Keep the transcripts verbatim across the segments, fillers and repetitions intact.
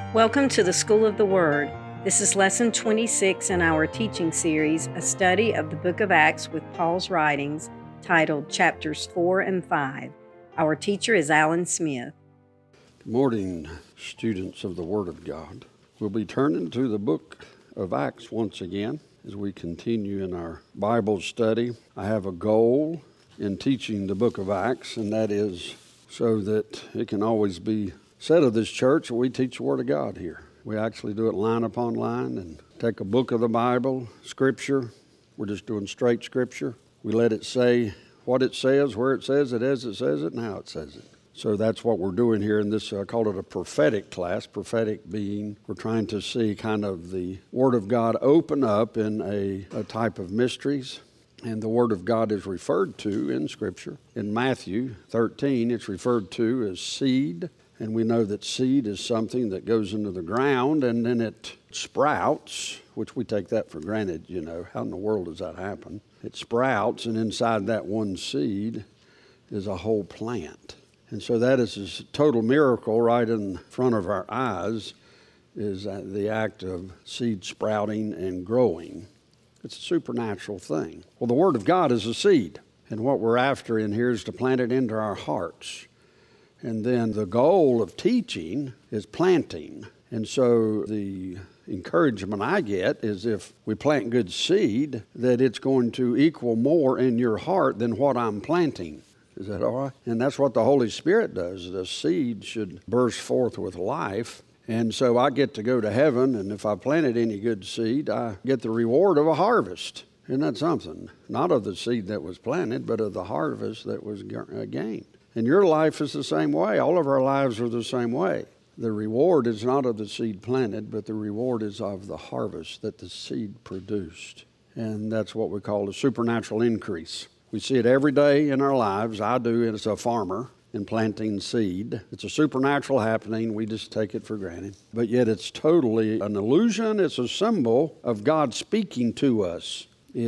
Welcome to the School of the Word. This is Lesson twenty-six in our teaching series, a study of the book of Acts with Paul's writings, titled Chapters four and five. Our teacher is Alan Smith. Good morning, students of the Word of God. We'll be turning to the book of Acts once again as we continue in our Bible study. I have a goal in teaching the book of Acts, and that is so that it can always be said of this church that we teach the Word of God here. We actually do it line upon line and take a book of the Bible, Scripture. We're just doing straight Scripture. We let it say what it says, where it says it, as it says it, and how it says it. So that's what we're doing here in this, I call it a prophetic class, prophetic being. We're trying to see kind of the Word of God open up in a, a type of mysteries. And the Word of God is referred to in Scripture. In Matthew thirteen, it's referred to as seed. And we know that seed is something that goes into the ground and then it sprouts, which we take that for granted, you know. How in the world does that happen? It sprouts, and inside that one seed is a whole plant. And so that is a total miracle right in front of our eyes, is the act of seed sprouting and growing. It's a supernatural thing. Well, the Word of God is a seed, and what we're after in here is to plant it into our hearts. And then the goal of teaching is planting. And so the encouragement I get is if we plant good seed, that it's going to equal more in your heart than what I'm planting. Is that all right? And that's what the Holy Spirit does. The seed should burst forth with life. And so I get to go to heaven, and if I planted any good seed, I get the reward of a harvest. Isn't that something? Not of the seed that was planted, but of the harvest that was gained. And your life is the same way. All of our lives are the same way. The reward is not of the seed planted, but the reward is of the harvest that the seed produced. And that's what we call a supernatural increase. We see it every day in our lives. I do as a farmer in planting seed. It's a supernatural happening. We just take it for granted. But yet it's totally an illusion. It's a symbol of God speaking to us,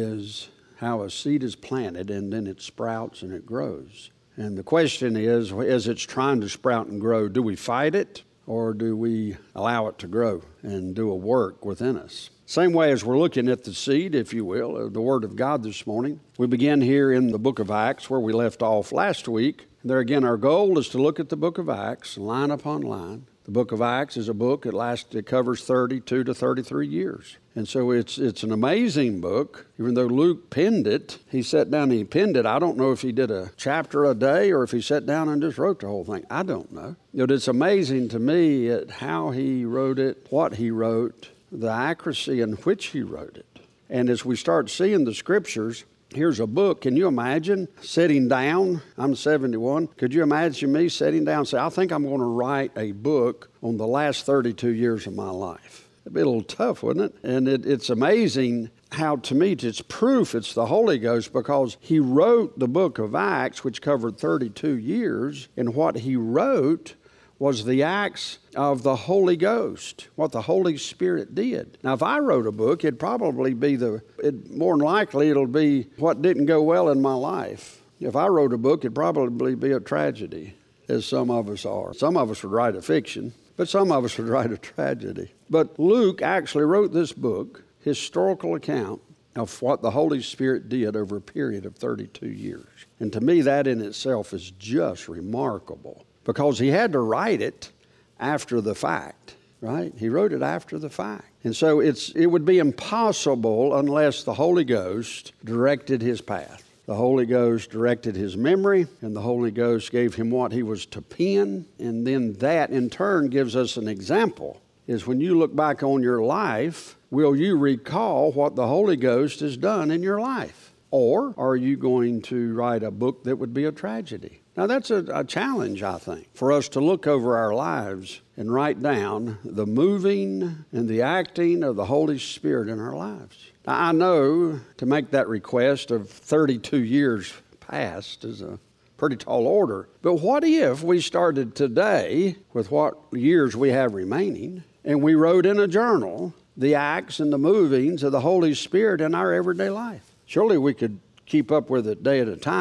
is how a seed is planted and then it sprouts and it grows. And the question is, as it's trying to sprout and grow, do we fight it or do we allow it to grow and do a work within us? Same way as we're looking at the seed, if you will, of the Word of God this morning. We begin here in the book of Acts where we left off last week. There again, our goal is to look at the book of Acts line upon line. The book of Acts is a book that lasts, it covers thirty-two to thirty-three years. And so it's it's an amazing book. Even though Luke penned it, he sat down and he penned it. I don't know if he did a chapter a day or if he sat down and just wrote the whole thing. I don't know. But it's amazing to me at how he wrote it, what he wrote, the accuracy in which he wrote it. And as we start seeing the Scriptures, here's a book. Can you imagine sitting down? I'm seventy-one. Could you imagine me sitting down and say, I think I'm going to write a book on the last thirty-two years of my life? It'd be a little tough, wouldn't it? And it, it's amazing how, to me, it's proof it's the Holy Ghost, because he wrote the book of Acts, which covered thirty-two years, and what he wrote was the acts of the Holy Ghost, what the Holy Spirit did. Now, if I wrote a book, it'd probably be the, it, more than likely it'll be what didn't go well in my life. If I wrote a book, it'd probably be a tragedy, as some of us are. Some of us would write a fiction, but some of us would write a tragedy. But Luke actually wrote this book, historical account of what the Holy Spirit did over a period of thirty-two years. And to me, that in itself is just remarkable, because he had to write it after the fact, right? He wrote it after the fact. And so it's it would be impossible unless the Holy Ghost directed his path. The Holy Ghost directed his memory, and the Holy Ghost gave him what he was to pen. And then that, in turn, gives us an example, is when you look back on your life, will you recall what the Holy Ghost has done in your life? Or are you going to write a book that would be a tragedy? Now, that's a, a challenge, I think, for us to look over our lives and write down the moving and the acting of the Holy Spirit in our lives. Now, I know to make that request of thirty-two years past is a pretty tall order. But what if we started today with what years we have remaining, and we wrote in a journal the acts and the movings of the Holy Spirit in our everyday life? Surely we could keep up with it day at a time.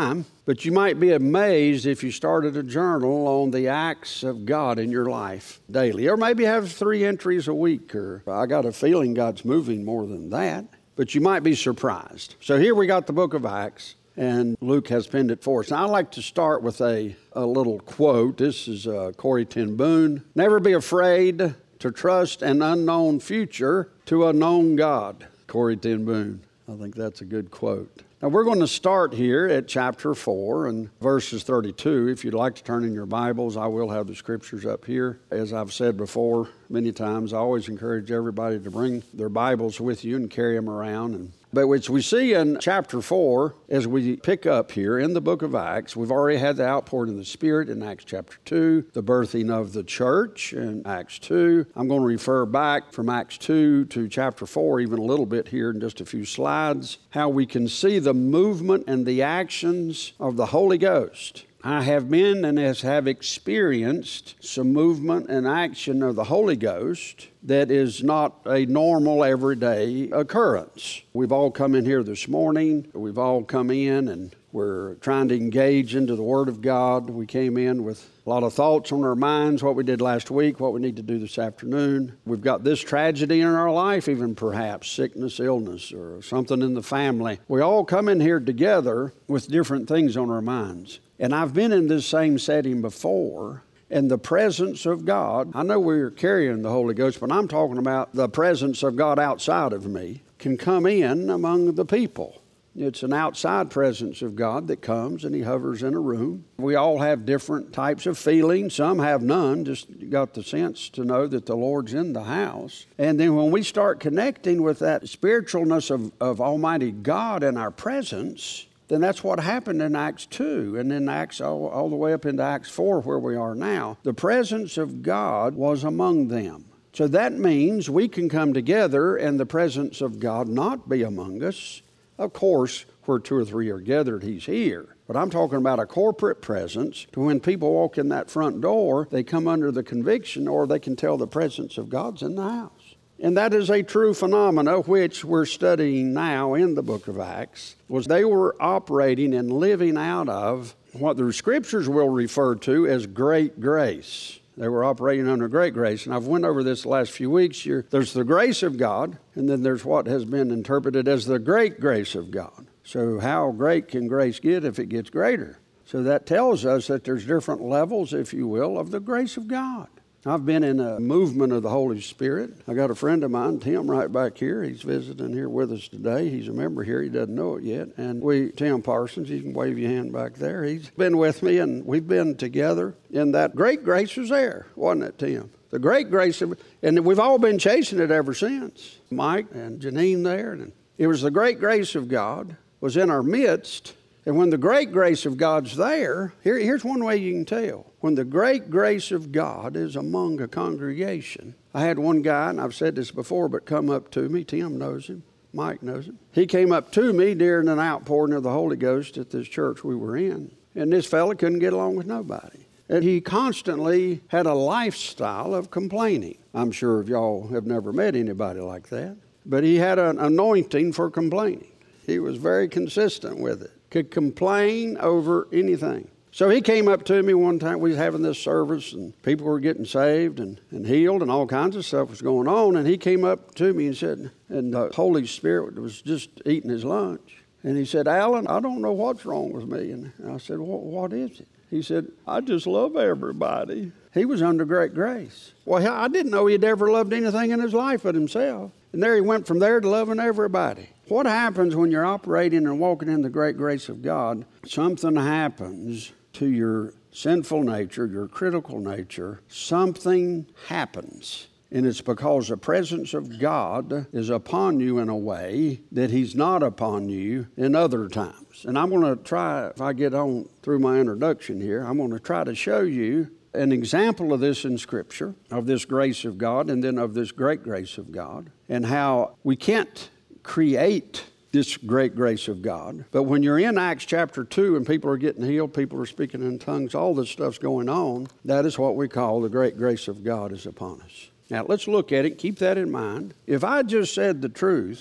But you might be amazed if you started a journal on the acts of God in your life daily. Or maybe have three entries a week. Or I got a feeling God's moving more than that. But you might be surprised. So here we got the book of Acts. And Luke has penned it for us. Now, I'd like to start with a, a little quote. This is uh, Corrie ten Boom. Never be afraid to trust an unknown future to a known God. Corrie ten Boom. I think that's a good quote. Now, we're going to start here at chapter four and verses thirty-two. If you'd like to turn in your Bibles, I will have the scriptures up here. As I've said before many times, I always encourage everybody to bring their Bibles with you and carry them around. And But which we see in chapter four, as we pick up here in the book of Acts, we've already had the outpouring of the Spirit in Acts chapter two, the birthing of the church in Acts two. I'm going to refer back from Acts two to chapter four even a little bit here in just a few slides, how we can see the movement and the actions of the Holy Ghost. I have been and have experienced some movement and action of the Holy Ghost that is not a normal everyday occurrence. We've all come in here this morning. We've all come in and we're trying to engage into the Word of God. We came in with a lot of thoughts on our minds, what we did last week, what we need to do this afternoon. We've got this tragedy in our life, even perhaps sickness, illness, or something in the family. We all come in here together with different things on our minds. And I've been in this same setting before, and the presence of God, I know we're carrying the Holy Ghost, but I'm talking about the presence of God outside of me, can come in among the people. It's an outside presence of God that comes and He hovers in a room. We all have different types of feelings. Some have none, just got the sense to know that the Lord's in the house. And then when we start connecting with that spiritualness of, of Almighty God in our presence, then that's what happened in Acts two, and then Acts all, all the way up into Acts four where we are now. The presence of God was among them. So that means we can come together and the presence of God not be among us. Of course, where two or three are gathered, He's here. But I'm talking about a corporate presence to when people walk in that front door, they come under the conviction or they can tell the presence of God's in the house. And that is a true phenomena which we're studying now in the book of Acts, was they were operating and living out of what the scriptures will refer to as great grace. They were operating under great grace. And I've went over this the last few weeks here. There's the grace of God, and then there's what has been interpreted as the great grace of God. So how great can grace get if it gets greater? So that tells us that there's different levels, if you will, of the grace of God. I've been in a movement of the Holy Spirit. I got a friend of mine, Tim, right back here. He's visiting here with us today. He's a member here. He doesn't know it yet. And we, Tim Parsons, you can wave your hand back there. He's been with me, and we've been together. And that great grace was there, wasn't it, Tim? The great grace, of, and we've all been chasing it ever since. Mike and Janine there. And it was the great grace of God was in our midst. And when the great grace of God's there, here, here's one way you can tell. When the great grace of God is among a congregation. I had one guy, and I've said this before, but come up to me. Tim knows him. Mike knows him. He came up to me during an outpouring of the Holy Ghost at this church we were in. And this fella couldn't get along with nobody. And he constantly had a lifestyle of complaining. I'm sure if y'all have never met anybody like that. But he had an anointing for complaining. He was very consistent with it. Could complain over anything. So he came up to me one time. We was having this service, and people were getting saved and, and healed, and all kinds of stuff was going on. And he came up to me and said, and the Holy Spirit was just eating his lunch. And he said, Alan, I don't know what's wrong with me. And I said, what, what is it? He said, I just love everybody. He was under great grace. Well, I didn't know he'd ever loved anything in his life but himself. And there he went from there to loving everybody. What happens when you're operating and walking in the great grace of God? Something happens to your sinful nature, your critical nature. Something happens. And it's because the presence of God is upon you in a way that He's not upon you in other times. And I'm going to try, if I get on through my introduction here, I'm going to try to show you an example of this in Scripture, of this grace of God, and then of this great grace of God, and how we can't create this great grace of God. But when you're in Acts chapter two and people are getting healed, people are speaking in tongues, all this stuff's going on, that is what we call the great grace of God is upon us. Now, let's look at it. Keep that in mind. If I just said the truth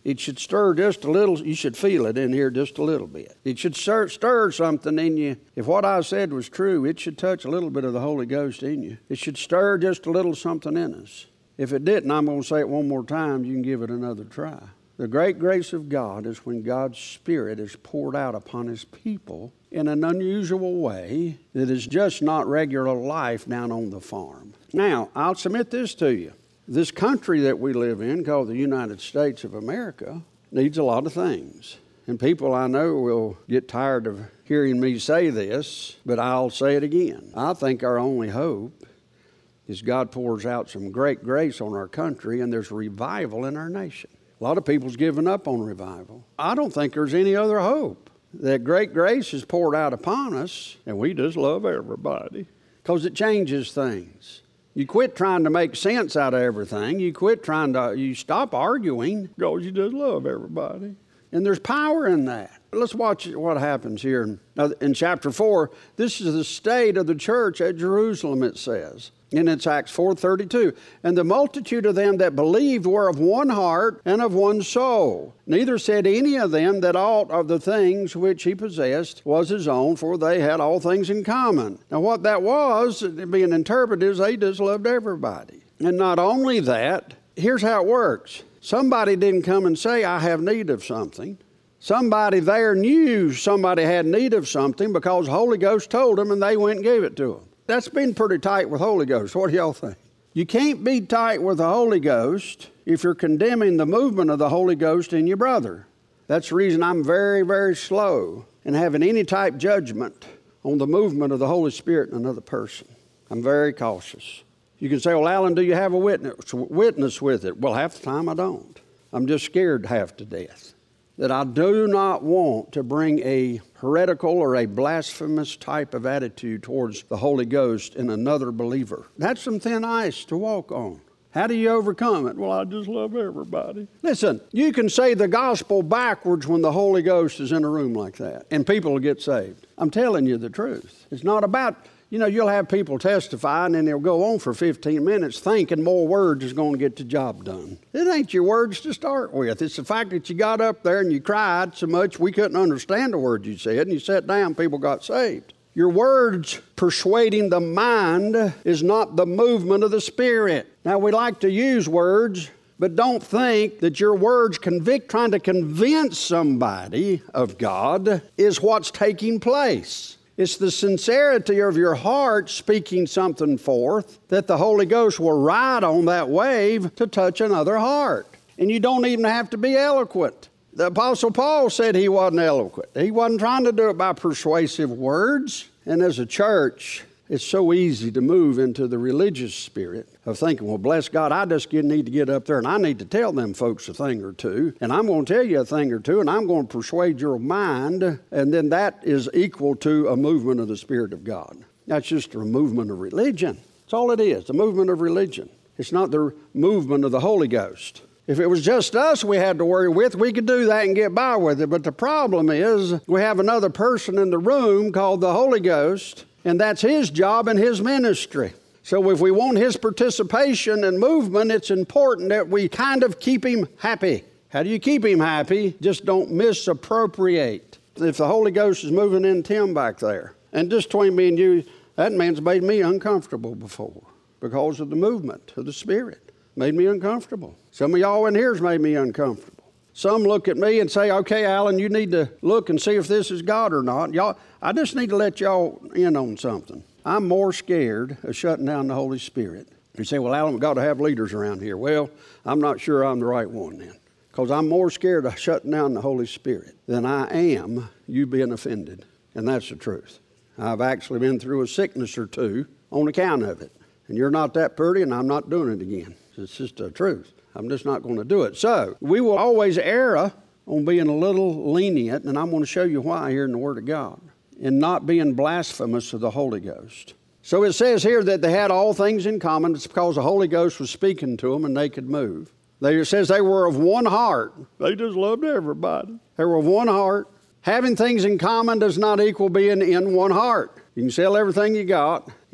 It should stir just a little. You should feel it in here just a little bit. It should stir, stir something in you. If what I said was true, it should touch a little bit of the Holy Ghost in you. It should stir just a little something in us. If it didn't, I'm going to say it one more time. You can give it another try. The great grace of God is when God's Spirit is poured out upon His people in an unusual way that is just not regular life down on the farm. Now, I'll submit this to you. This country that we live in, called the United States of America, needs a lot of things. And people I know will get tired of hearing me say this, but I'll say it again. I think our only hope is God pours out some great grace on our country and there's revival in our nation. A lot of people's given up on revival. I don't think there's any other hope. That great grace is poured out upon us and we just love everybody because it changes things. You quit trying to make sense out of everything. You quit trying to, you stop arguing because you just love everybody. And there's power in that. Let's watch what happens here. Now, in chapter four, this is the state of the church at Jerusalem, it says. And it's Acts four thirty-two. And the multitude of them that believed were of one heart and of one soul. Neither said any of them that aught of the things which he possessed was his own, for they had all things in common. Now what that was, being interpreted, is they just loved everybody. And not only that, here's how it works. Somebody didn't come and say, I have need of something. Somebody there knew somebody had need of something because the Holy Ghost told them and they went and gave it to them. That's been pretty tight with Holy Ghost. What do y'all think? You can't be tight with the Holy Ghost if you're condemning the movement of the Holy Ghost in your brother. That's the reason I'm very, very slow in having any type judgment on the movement of the Holy Spirit in another person. I'm very cautious. You can say, well, Alan, do you have a witness, witness with it? Well, half the time I don't. I'm just scared half to death. That I do not want to bring a heretical or a blasphemous type of attitude towards the Holy Ghost in another believer. That's some thin ice to walk on. How do you overcome it? Well, I just love everybody. Listen, you can say the gospel backwards when the Holy Ghost is in a room like that, and people will get saved. I'm telling you the truth. It's not about, you know, you'll have people testify, and then they'll go on for fifteen minutes thinking more words is going to get the job done. It ain't your words to start with. It's the fact that you got up there and you cried so much we couldn't understand the words you said, and you sat down, people got saved. Your words persuading the mind is not the movement of the Spirit. Now, we like to use words, but don't think that your words convict, trying to convince somebody of God is what's taking place. It's the sincerity of your heart speaking something forth that the Holy Ghost will ride on that wave to touch another heart. And you don't even have to be eloquent. The Apostle Paul said he wasn't eloquent. He wasn't trying to do it by persuasive words. And as a church, it's so easy to move into the religious spirit of thinking, well, bless God, I just need to get up there and I need to tell them folks a thing or two. And I'm going to tell you a thing or two and I'm going to persuade your mind. And then that is equal to a movement of the Spirit of God. That's just a movement of religion. That's all it is, the movement of religion. It's not the movement of the Holy Ghost. If it was just us we had to worry with, we could do that and get by with it. But the problem is we have another person in the room called the Holy Ghost, and that's His job and His ministry. So if we want His participation and movement, it's important that we kind of keep Him happy. How do you keep Him happy? Just don't misappropriate. If the Holy Ghost is moving in Tim back there, and just between me and you, that man's made me uncomfortable before because of the movement of the Spirit. Made me uncomfortable. Some of y'all in here has made me uncomfortable. Some look at me and say, okay, Alan, you need to look and see if this is God or not. Y'all, I just need to let y'all in on something. I'm more scared of shutting down the Holy Spirit. You say, well, Alan, we've got to have leaders around here. Well, I'm not sure I'm the right one then. Because I'm more scared of shutting down the Holy Spirit than I am you being offended. And that's the truth. I've actually been through a sickness or two on account of it. And you're not that pretty, and I'm not doing it again. It's just the truth. I'm just not going to do it. So we will always err on being a little lenient, and I'm going to show you why here in the Word of God, and not being blasphemous of the Holy Ghost. So it says here that they had all things in common. It's because the Holy Ghost was speaking to them and they could move. They, it says they were of one heart. They just loved everybody. They were of one heart. Having things in common does not equal being in one heart. You can sell everything you got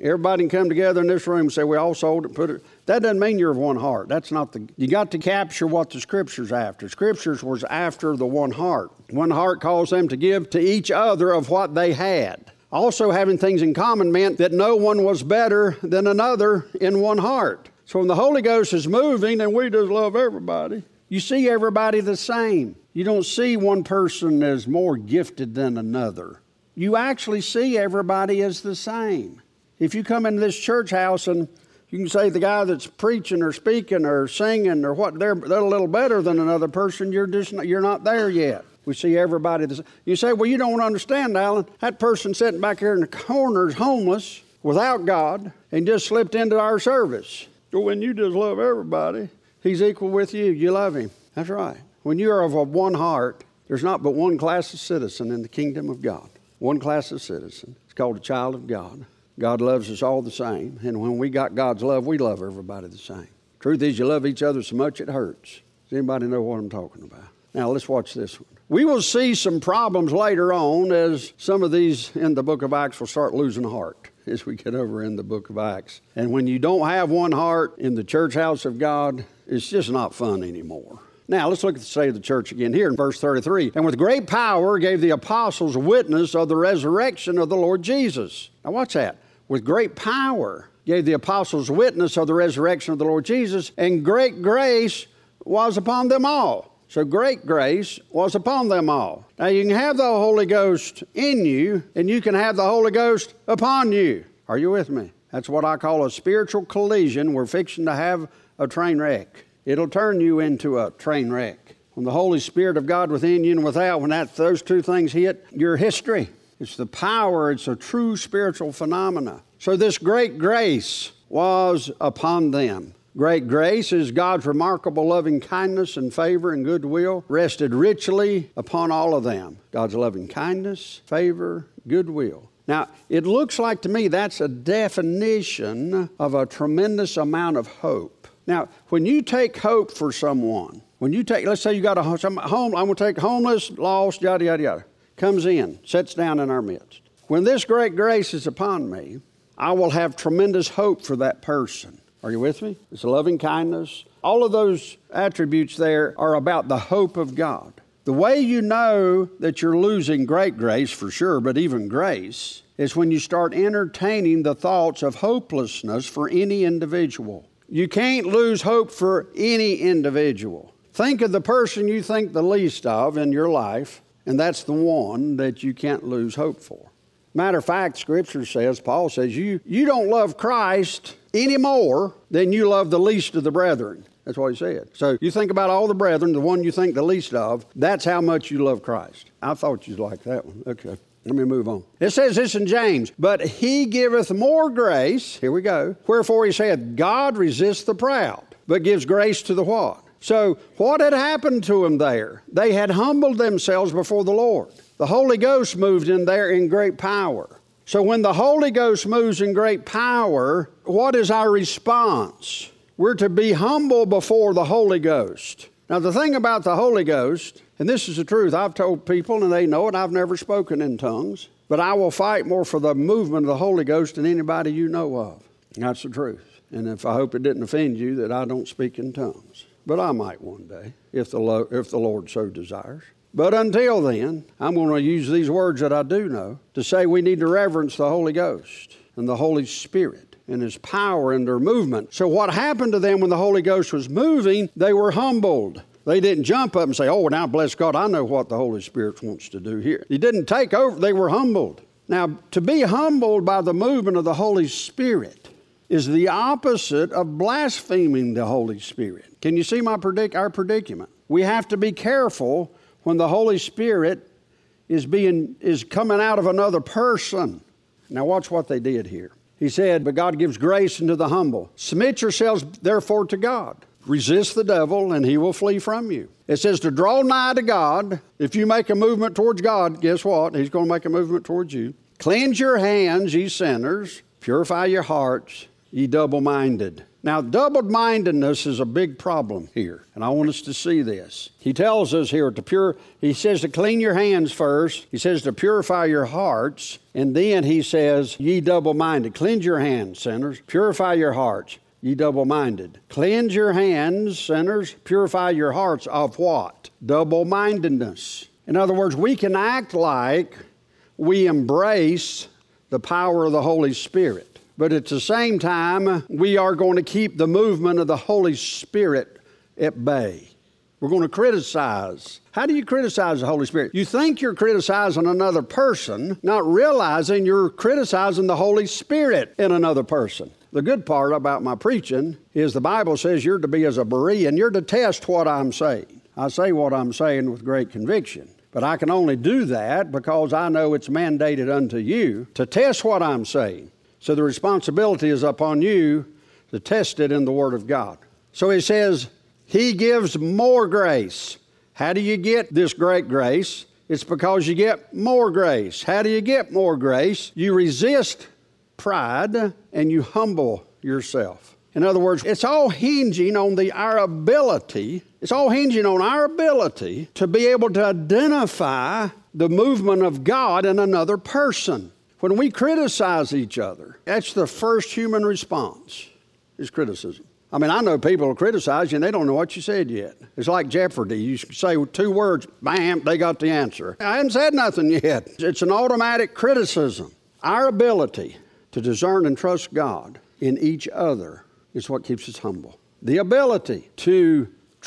Everybody can come together in this room and say, we all sold it, put it. That doesn't mean you're of one heart. That's not the, you got to capture what the Scripture's after. Scriptures was after the one heart. One heart calls them to give to each other of what they had. Also, having things in common meant that no one was better than another in one heart. So when the Holy Ghost is moving and we just love everybody, you see everybody the same. You don't see one person as more gifted than another. You actually see everybody as the same. If you come into this church house and you can say the guy that's preaching or speaking or singing or what, they're, they're a little better than another person, you're just not, you're not there yet. We see everybody the same. You say, well, you don't understand, Alan. That person sitting back here in the corner is homeless, without God, and just slipped into our service. Well, when you just love everybody, he's equal with you. You love him. That's right. When you are of a one heart, there's not but one class of citizen in the kingdom of God. One class of citizen. It's called a child of God. God loves us all the same. And when we got God's love, we love everybody the same. Truth is, you love each other so much it hurts. Does anybody know what I'm talking about? Now, let's watch this one. We will see some problems later on as some of these in the book of Acts will start losing heart as we get over in the book of Acts. And when you don't have one heart in the church house of God, it's just not fun anymore. Now, let's look at the state of the church again here in verse thirty-three. And with great power gave the apostles witness of the resurrection of the Lord Jesus. Now, watch that. With great power gave the apostles witness of the resurrection of the Lord Jesus, and great grace was upon them all. So great grace was upon them all. Now, you can have the Holy Ghost in you, and you can have the Holy Ghost upon you. Are you with me? That's what I call a spiritual collision. We're fixing to have a train wreck. It'll turn you into a train wreck. When the Holy Spirit of God within you and without, when that, those two things hit, your history. It's the power. It's a true spiritual phenomena. So this great grace was upon them. Great grace is God's remarkable loving kindness and favor and goodwill rested richly upon all of them. God's loving kindness, favor, goodwill. Now, it looks like to me that's a definition of a tremendous amount of hope. Now, when you take hope for someone, when you take, let's say you got a some home, I'm going to take homeless, lost, yada, yada, yada, comes in, sits down in our midst. When this great grace is upon me, I will have tremendous hope for that person. Are you with me? It's loving kindness. All of those attributes there are about the hope of God. The way you know that you're losing great grace for sure, but even grace, is when you start entertaining the thoughts of hopelessness for any individual. You can't lose hope for any individual. Think of the person you think the least of in your life, and that's the one that you can't lose hope for. Matter of fact, Scripture says, Paul says, you, you don't love Christ any more than you love the least of the brethren. That's what he said. So you think about all the brethren, the one you think the least of, that's how much you love Christ. I thought you'd like that one. Okay. Let me move on. It says this in James, but he giveth more grace, here we go, wherefore he saith, God resists the proud, but gives grace to the what? So what had happened to them there? They had humbled themselves before the Lord. The Holy Ghost moved in there in great power. So when the Holy Ghost moves in great power, what is our response? We're to be humble before the Holy Ghost. Now the thing about the Holy Ghost, and this is the truth, I've told people and they know it, I've never spoken in tongues, but I will fight more for the movement of the Holy Ghost than anybody you know of. That's the truth. And if I hope it didn't offend you that I don't speak in tongues. But I might one day, if the, Lo- if the Lord so desires. But until then, I'm going to use these words that I do know to say we need to reverence the Holy Ghost and the Holy Spirit and His power and their movement. So what happened to them when the Holy Ghost was moving, they were humbled. They didn't jump up and say, oh, now bless God, I know what the Holy Spirit wants to do here. He didn't take over. They were humbled. Now, to be humbled by the movement of the Holy Spirit is the opposite of blaspheming the Holy Spirit. Can you see my predic- our predicament? We have to be careful when the Holy Spirit is being is coming out of another person. Now watch what they did here. He said, but God gives grace unto the humble. Submit yourselves therefore to God. Resist the devil and he will flee from you. It says to draw nigh to God. If you make a movement towards God, guess what? He's going to make a movement towards you. Cleanse your hands, ye sinners. Purify your hearts, ye double-minded. Now, double-mindedness is a big problem here, and I want us to see this. He tells us here to pure, he says to clean your hands first. He says to purify your hearts, and then he says, ye double-minded. Cleanse your hands, sinners. Purify your hearts, ye double-minded. Cleanse your hands, sinners. Purify your hearts of what? Double-mindedness. In other words, we can act like we embrace the power of the Holy Spirit. But at the same time, we are going to keep the movement of the Holy Spirit at bay. We're going to criticize. How do you criticize the Holy Spirit? You think you're criticizing another person, not realizing you're criticizing the Holy Spirit in another person. The good part about my preaching is the Bible says you're to be as a Berean. You're to test what I'm saying. I say what I'm saying with great conviction. But I can only do that because I know it's mandated unto you to test what I'm saying. So the responsibility is upon you to test it in the Word of God. So he says, he gives more grace. How do you get this great grace? It's because you get more grace. How do you get more grace? You resist pride and you humble yourself. In other words, it's all hinging on the our ability, it's all hinging on our ability to be able to identify the movement of God in another person. When we criticize each other, that's the first human response, is criticism. I mean, I know people will criticize you and they don't know what you said yet. It's like Jeopardy. You say two words, bam, they got the answer. I haven't said nothing yet. It's an automatic criticism. Our ability to discern and trust God in each other is what keeps us humble. The ability to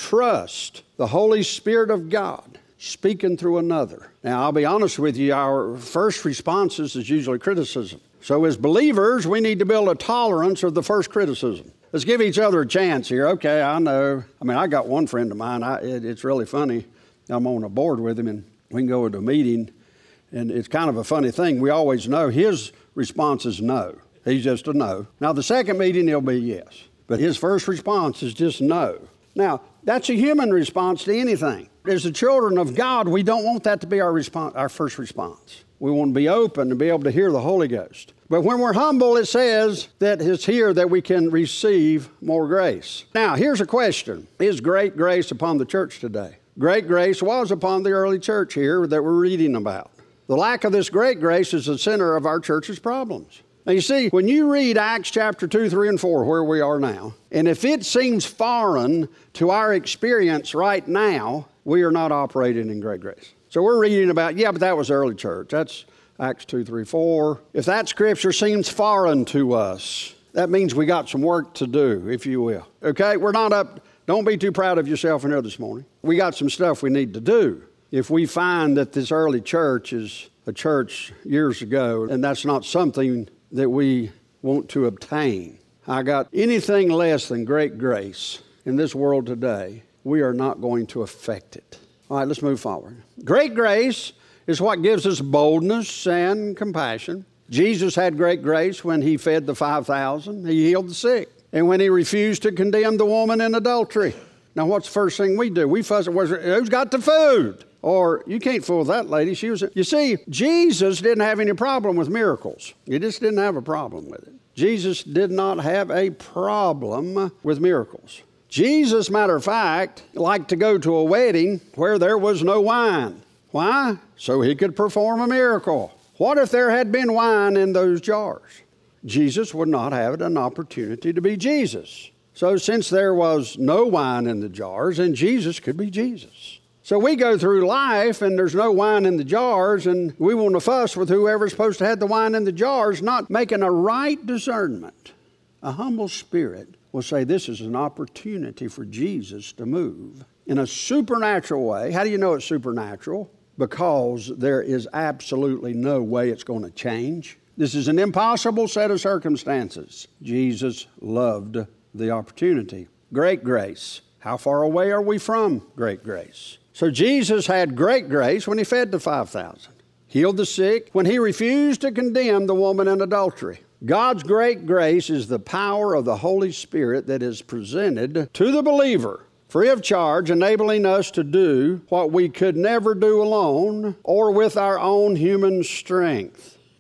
trust the Holy Spirit of God speaking through another. Now, I'll be honest with you, our first responses is usually criticism. So as believers, we need to build a tolerance of the first criticism. Let's give each other a chance here. Okay, I know. I mean, I got one friend of mine. I, it, it's really funny. I'm on a board with him, and we can go to a meeting, and it's kind of a funny thing. We always know his response is no. He's just a no. Now, the second meeting, he'll be yes. But his first response is just no. Now, that's a human response to anything. As the children of God, we don't want that to be our response, our first response. We want to be open and be able to hear the Holy Ghost. But when we're humble, it says that it's here that we can receive more grace. Now, here's a question. Is great grace upon the church today? Great grace was upon the early church here that we're reading about. The lack of this great grace is the center of our church's problems. Now, you see, when you read Acts chapter two, three, and four, where we are now, and if it seems foreign to our experience right now, we are not operating in great grace. So we're reading about, yeah, but that was early church. That's Acts two, three, four. If that scripture seems foreign to us, that means we got some work to do, if you will. Okay? We're not up, don't be too proud of yourself in here this morning. We got some stuff we need to do. If we find that this early church is a church years ago, and that's not something that we want to obtain. I got anything less than great grace in this world today, we are not going to affect it. All right, let's move forward. Great grace is what gives us boldness and compassion. Jesus had great grace when he fed the five thousand. He healed the sick. And when he refused to condemn the woman in adultery. Now, what's the first thing we do? We fuss, who's got the food? Or, you can't fool that lady. She was. You see, Jesus didn't have any problem with miracles. He just didn't have a problem with it. Jesus did not have a problem with miracles. Jesus, matter of fact, liked to go to a wedding where there was no wine. Why? So he could perform a miracle. What if there had been wine in those jars? Jesus would not have an opportunity to be Jesus. So since there was no wine in the jars, then Jesus could be Jesus. So we go through life and there's no wine in the jars, and we want to fuss with whoever's supposed to have the wine in the jars, not making a right discernment. A humble spirit will say this is an opportunity for Jesus to move in a supernatural way. How do you know it's supernatural? Because there is absolutely no way it's going to change. This is an impossible set of circumstances. Jesus loved the opportunity. Great grace. How far away are we from great grace? So Jesus had great grace when he fed the five thousand, healed the sick, when he refused to condemn the woman in adultery. God's great grace is the power of the Holy Spirit that is presented to the believer, free of charge, enabling us to do what we could never do alone or with our own human strength.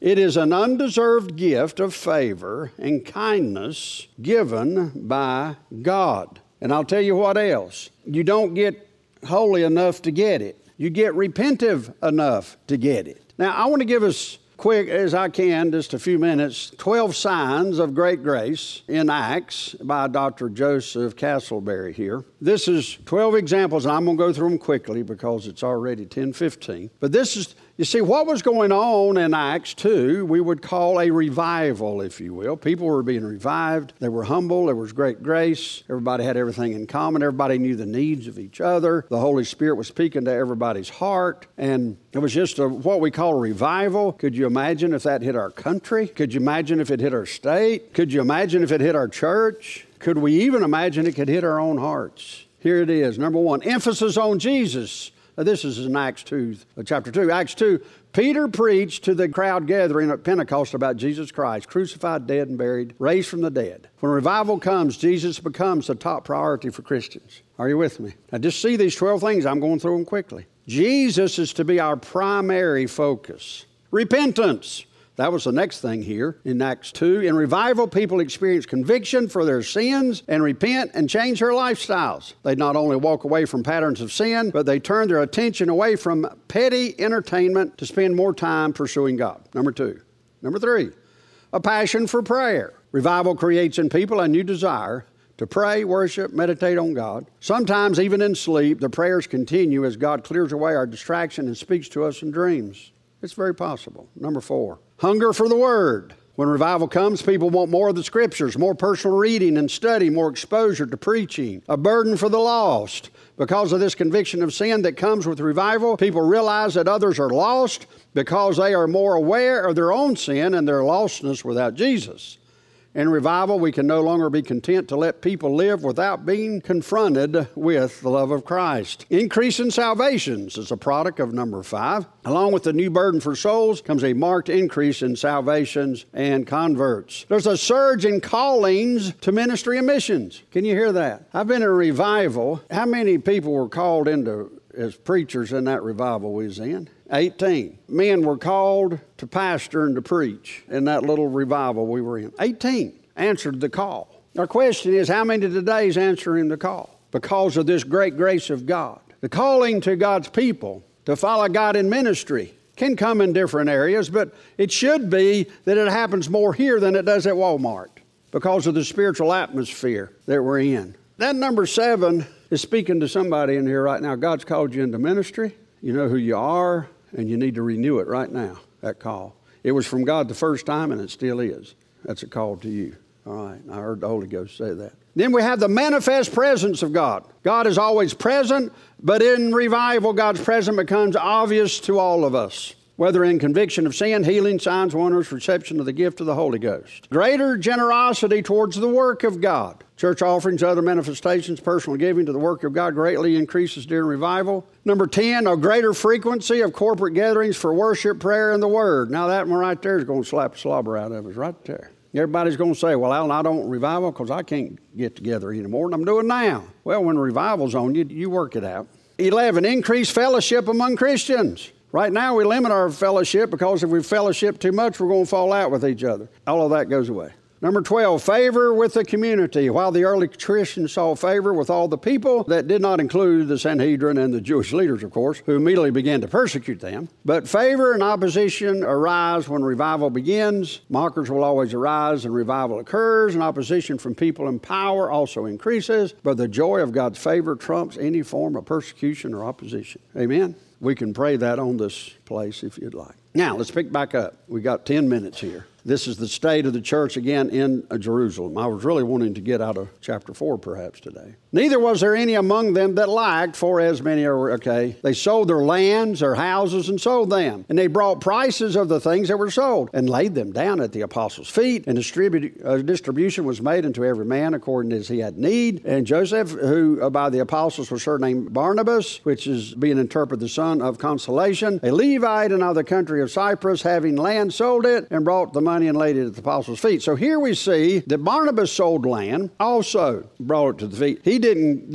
It is an undeserved gift of favor and kindness given by God. And I'll tell you what else. You don't get holy enough to get it. You get repentive enough to get it. Now, I want to give us, quick as I can, just a few minutes, twelve signs of great grace in Acts by Doctor Joseph Castleberry here. This is twelve examples, and I'm going to go through them quickly because it's already ten fifteen. But this is, you see, what was going on in Acts two, we would call a revival, if you will. People were being revived. They were humble. There was great grace. Everybody had everything in common. Everybody knew the needs of each other. The Holy Spirit was speaking to everybody's heart. And it was just a, what we call a revival. Could you imagine if that hit our country? Could you imagine if it hit our state? Could you imagine if it hit our church? Could we even imagine it could hit our own hearts? Here it is. Number one, emphasis on Jesus. Now, this is in Acts two, chapter two. Acts two, Peter preached to the crowd gathering at Pentecost about Jesus Christ, crucified, dead, and buried, raised from the dead. When revival comes, Jesus becomes the top priority for Christians. Are you with me? Now, just see these twelve things. I'm going through them quickly. Jesus is to be our primary focus. Repentance. That was the next thing here in Acts two. In revival, people experience conviction for their sins and repent and change their lifestyles. They not only walk away from patterns of sin, but they turn their attention away from petty entertainment to spend more time pursuing God. Number two. Number three, a passion for prayer. Revival creates in people a new desire to pray, worship, meditate on God. Sometimes even in sleep, the prayers continue as God clears away our distraction and speaks to us in dreams. It's very possible. Number four, hunger for the Word. When revival comes, people want more of the Scriptures, more personal reading and study, more exposure to preaching, a burden for the lost. Because of this conviction of sin that comes with revival, people realize that others are lost because they are more aware of their own sin and their lostness without Jesus. In revival, we can no longer be content to let people live without being confronted with the love of Christ. Increase in salvations is a product of number five. Along with the new burden for souls comes a marked increase in salvations and converts. There's a surge in callings to ministry and missions. Can you hear that? I've been in a revival. How many people were called into as preachers in that revival we was in? eighteen. Men were called to pastor and to preach in that little revival we were in. eighteen answered the call. Our question is, how many today is answering the call? Because of this great grace of God. The calling to God's people to follow God in ministry can come in different areas, but it should be that it happens more here than it does at Walmart because of the spiritual atmosphere that we're in. That number seven is speaking to somebody in here right now. God's called you into ministry. You know who you are, and you need to renew it right now, that call. It was from God the first time, and it still is. That's a call to you. All right, I heard the Holy Ghost say that. Then we have the manifest presence of God. God is always present, but in revival, God's presence becomes obvious to all of us, whether in conviction of sin, healing, signs, wonders, reception of the gift of the Holy Ghost. Greater generosity towards the work of God. Church offerings, other manifestations, personal giving to the work of God greatly increases during revival. Number ten, a greater frequency of corporate gatherings for worship, prayer, and the Word. Now that one right there is going to slap the slobber out of us right there. Everybody's going to say, well, Alan, I don't want revival because I can't get together anymore, and I'm doing now. Well, when revival's on you, you work it out. eleven, increased fellowship among Christians. Right now, we limit our fellowship because if we fellowship too much, we're going to fall out with each other. All of that goes away. Number twelve, favor with the community. While the early Christians saw favor with all the people, that did not include the Sanhedrin and the Jewish leaders, of course, who immediately began to persecute them. But favor and opposition arise when revival begins. Mockers will always arise and revival occurs, and opposition from people in power also increases. But the joy of God's favor trumps any form of persecution or opposition. Amen? We can pray that on this place if you'd like. Now, let's pick back up. We got ten minutes here. This is the state of the church again in Jerusalem. I was really wanting to get out of chapter four perhaps today. Neither was there any among them that lacked, for as many are, okay. They sold their lands, their houses, and sold them. And they brought prices of the things that were sold and laid them down at the apostles' feet. And distribu- uh, distribution was made unto every man according as he had need. And Joseph, who uh, by the apostles was surnamed Barnabas, which is being interpreted the son of consolation, a Levite and of the country of Cyprus, having land, sold it and brought the money and laid it at the apostles' feet. So here we see that Barnabas sold land, also brought it to the feet. He didn't die.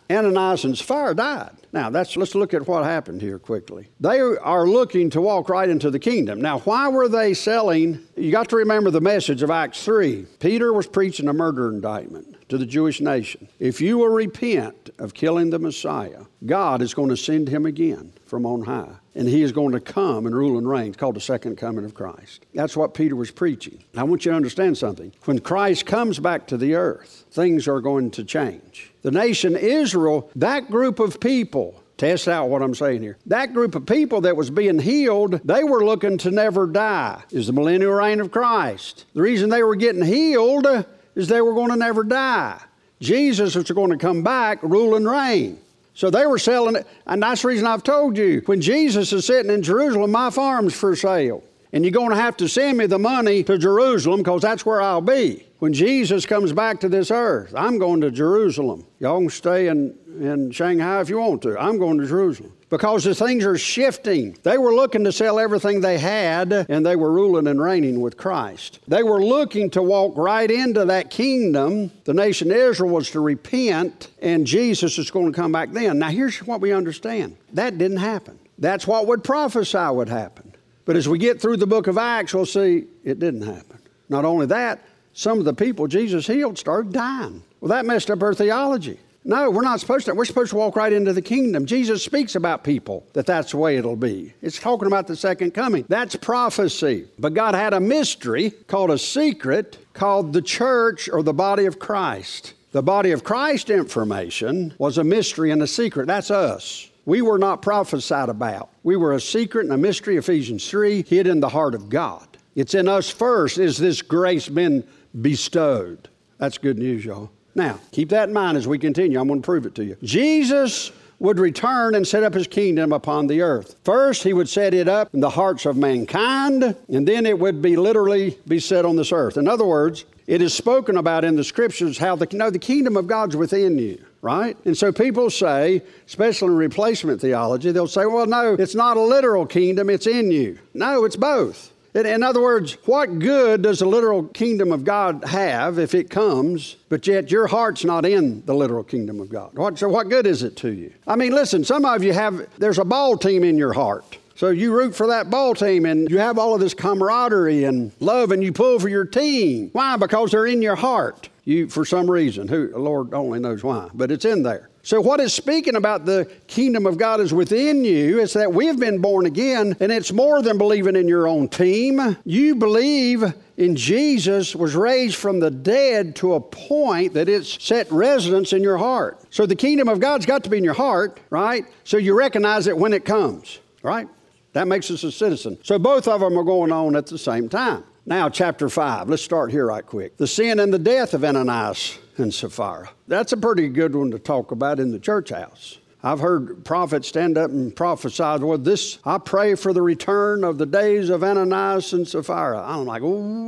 Ananias and Sapphira died. Now, that's, let's look at what happened here quickly. They are looking to walk right into the kingdom. Now, why were they selling? You got to remember the message of Acts three. Peter was preaching a murder indictment to the Jewish nation. If you will repent of killing the Messiah, God is going to send him again from on high. And he is going to come and rule and reign. It's called the second coming of Christ. That's what Peter was preaching. I want you to understand something. When Christ comes back to the earth, things are going to change. The nation Israel, that group of people, test out what I'm saying here. That group of people that was being healed, they were looking to never die. Is the millennial reign of Christ. The reason they were getting healed is they were going to never die. Jesus was going to come back, rule and reign. So they were selling it, and that's the reason I've told you, when Jesus is sitting in Jerusalem, my farm's for sale. And you're going to have to send me the money to Jerusalem because that's where I'll be. When Jesus comes back to this earth, I'm going to Jerusalem. Y'all can stay in, in Shanghai if you want to. I'm going to Jerusalem. Because the things are shifting. They were looking to sell everything they had, and they were ruling and reigning with Christ. They were looking to walk right into that kingdom. The nation Israel was to repent, and Jesus is going to come back then. Now, here's what we understand. That didn't happen. That's what would prophesy would happen. But as we get through the book of Acts, we'll see it didn't happen. Not only that, some of the people Jesus healed started dying. Well, that messed up our theology. No, we're not supposed to. We're supposed to walk right into the kingdom. Jesus speaks about people, that that's the way it'll be. It's talking about the second coming. That's prophecy. But God had a mystery called a secret called the church or the body of Christ. The body of Christ information was a mystery and a secret. That's us. We were not prophesied about. We were a secret and a mystery, Ephesians three, hid in the heart of God. It's in us first. Is this grace been bestowed? That's good news, y'all. Now, keep that in mind as we continue. I'm going to prove it to you. Jesus would return and set up his kingdom upon the earth. First, he would set it up in the hearts of mankind, and then it would be literally be set on this earth. In other words, it is spoken about in the scriptures how the, no, the kingdom of God's within you, right? And so people say, especially in replacement theology, they'll say, well, no, it's not a literal kingdom, it's in you. No, it's both. In other words, what good does the literal kingdom of God have if it comes, but yet your heart's not in the literal kingdom of God? What, so what good is it to you? I mean, listen, some of you have, there's a ball team in your heart. So you root for that ball team and you have all of this camaraderie and love and you pull for your team. Why? Because they're in your heart. You, for some reason, who the Lord only knows why, but it's in there. So what is speaking about the kingdom of God is within you is that we have been born again, and it's more than believing in your own team. You believe in Jesus, was raised from the dead to a point that it's set residence in your heart. So the kingdom of God's got to be in your heart, right? So you recognize it when it comes, right? That makes us a citizen. So both of them are going on at the same time. Now, chapter five. Let's start here right quick. The sin and the death of Ananias and Sapphira. That's a pretty good one to talk about in the church house. I've heard prophets stand up and prophesy, well, this, I pray for the return of the days of Ananias and Sapphira. I'm like,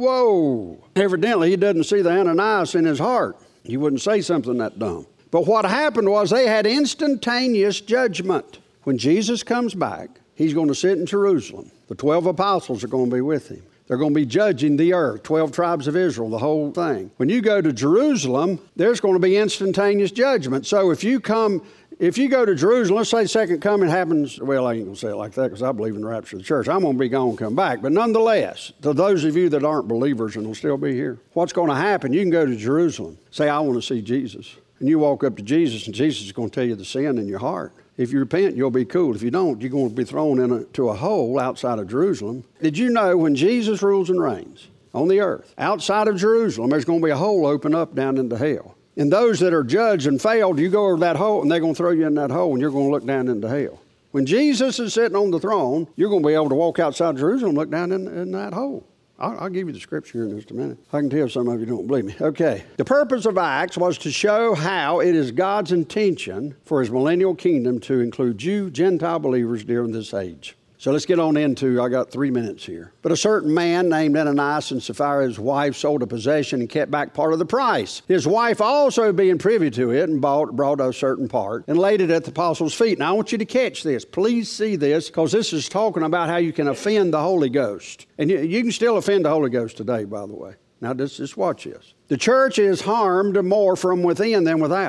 whoa. Evidently, he doesn't see the Ananias in his heart. He wouldn't say something that dumb. But what happened was they had instantaneous judgment. When Jesus comes back, he's going to sit in Jerusalem. The twelve apostles are going to be with him. They're going to be judging the earth, twelve tribes of Israel, the whole thing. When you go to Jerusalem, there's going to be instantaneous judgment. So if you come, if you go to Jerusalem, let's say second coming happens, well, I ain't going to say it like that because I believe in the rapture of the church. I'm going to be gone and come back. But nonetheless, to those of you that aren't believers and will still be here, what's going to happen, you can go to Jerusalem, say, I want to see Jesus. And you walk up to Jesus, and Jesus is going to tell you the sin in your heart. If you repent, you'll be cool. If you don't, you're going to be thrown into a, a hole outside of Jerusalem. Did you know when Jesus rules and reigns on the earth, outside of Jerusalem, there's going to be a hole open up down into hell. And those that are judged and failed, you go over that hole, and they're going to throw you in that hole, and you're going to look down into hell. When Jesus is sitting on the throne, you're going to be able to walk outside Jerusalem and look down in, in that hole. I'll, I'll give you the scripture in just a minute. I can tell some of you don't believe me. Okay. The purpose of Acts was to show how it is God's intention for his millennial kingdom to include Jew, Gentile believers during this age. So let's get on into, I got three minutes here. But a certain man named Ananias and Sapphira, his wife, sold a possession and kept back part of the price. His wife also being privy to it and bought, brought a certain part and laid it at the apostles' feet. Now I want you to catch this. Please see this, because this is talking about how you can offend the Holy Ghost. And you, you can still offend the Holy Ghost today, by the way. Now just, just watch this. The church is harmed more from within than without.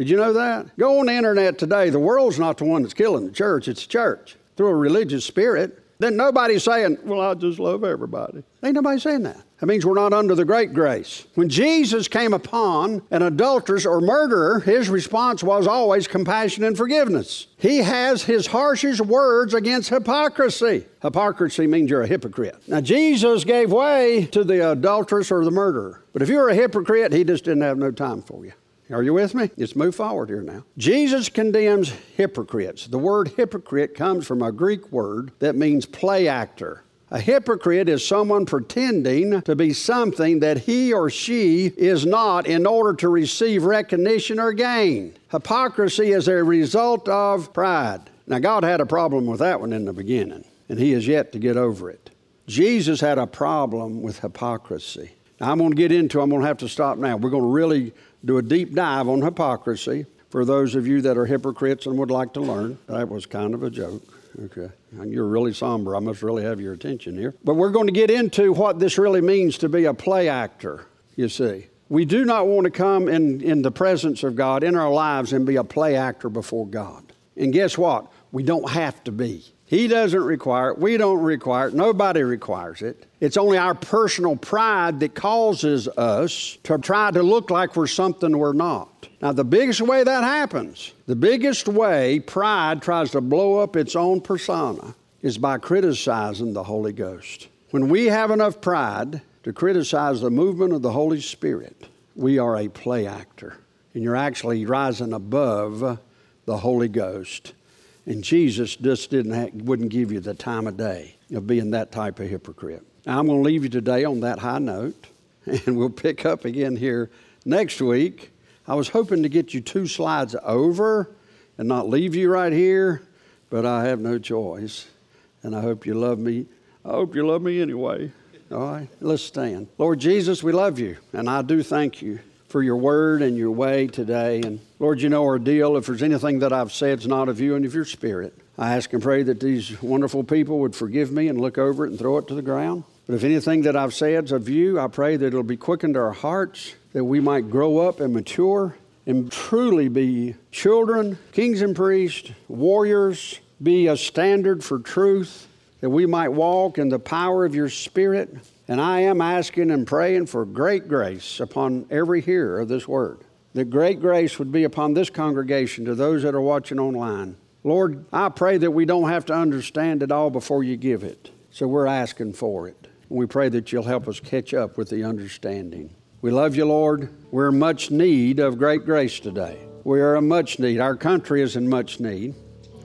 Did you know that? Go on the internet today. The world's not the one that's killing the church. It's the church through a religious spirit. Then nobody's saying, well, I just love everybody. Ain't nobody saying that. That means we're not under the great grace. When Jesus came upon an adulteress or murderer, his response was always compassion and forgiveness. He has his harshest words against hypocrisy. Hypocrisy means you're a hypocrite. Now, Jesus gave way to the adulteress or the murderer. But if you're a hypocrite, he just didn't have no time for you. Are you with me? Let's move forward here now. Jesus condemns hypocrites. The word hypocrite comes from a Greek word that means play actor. A hypocrite is someone pretending to be something that he or she is not in order to receive recognition or gain. Hypocrisy is a result of pride. Now, God had a problem with that one in the beginning, and he is yet to get over it. Jesus had a problem with hypocrisy. Now, I'm going to get into, I'm going to have to stop now. We're going to really do a deep dive on hypocrisy for those of you that are hypocrites and would like to learn. That was kind of a joke. Okay. And you're really somber. I must really have your attention here. But we're going to get into what this really means to be a play actor, you see. We do not want to come in, in the presence of God in our lives and be a play actor before God. And guess what? We don't have to be. He doesn't require it. We don't require it. Nobody requires it. It's only our personal pride that causes us to try to look like we're something we're not. Now, the biggest way that happens, the biggest way pride tries to blow up its own persona is by criticizing the Holy Ghost. When we have enough pride to criticize the movement of the Holy Spirit, we are a play actor. And you're actually rising above the Holy Ghost. And Jesus just didn't have, wouldn't give you the time of day of being that type of hypocrite. Now, I'm going to leave you today on that high note, and we'll pick up again here next week. I was hoping to get you two slides over and not leave you right here, but I have no choice. And I hope you love me. I hope you love me anyway. All right, let's stand. Lord Jesus, we love you, and I do thank you for your word and your way today. And Lord, you know our deal. If there's anything that I've said is not of you and of your Spirit, I ask and pray that these wonderful people would forgive me and look over it and throw it to the ground. But if anything that I've said is of you, I pray that it'll be quickened to our hearts, that we might grow up and mature and truly be children, kings and priests, warriors, be a standard for truth, that we might walk in the power of your Spirit. And I am asking and praying for great grace upon every hearer of this word. That great grace would be upon this congregation to those that are watching online. Lord, I pray that we don't have to understand it all before you give it. So we're asking for it. And we pray that you'll help us catch up with the understanding. We love you, Lord. We're in much need of great grace today. We are in much need. Our country is in much need.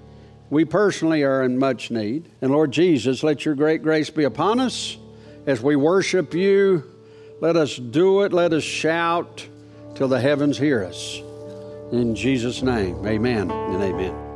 We personally are in much need. And Lord Jesus, let your great grace be upon us. As we worship you, let us do it. Let us shout till the heavens hear us. In Jesus' name, amen and amen.